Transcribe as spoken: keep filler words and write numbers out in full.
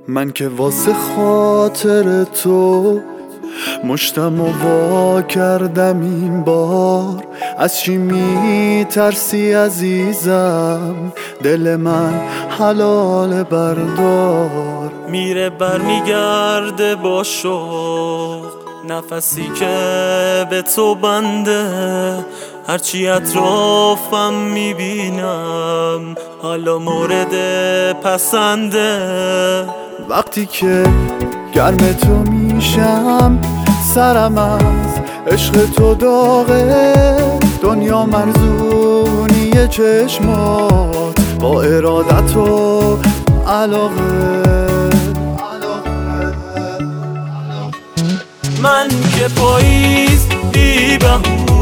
من که واسه خاطر تو مشتم و وا کردم این بار. از چی می ترسی عزیزم؟ دل من حلال بردار. میره بر میگرده با شوق نفسی که به تو بنده. هرچی اطرافم میبینم حالا مورد پسنده. وقتی که گرم تو میشم سرم از عشق تو داغه. دنیا مرزونی چشمات با ارادت و علاقه. من که پاییز بی بهونه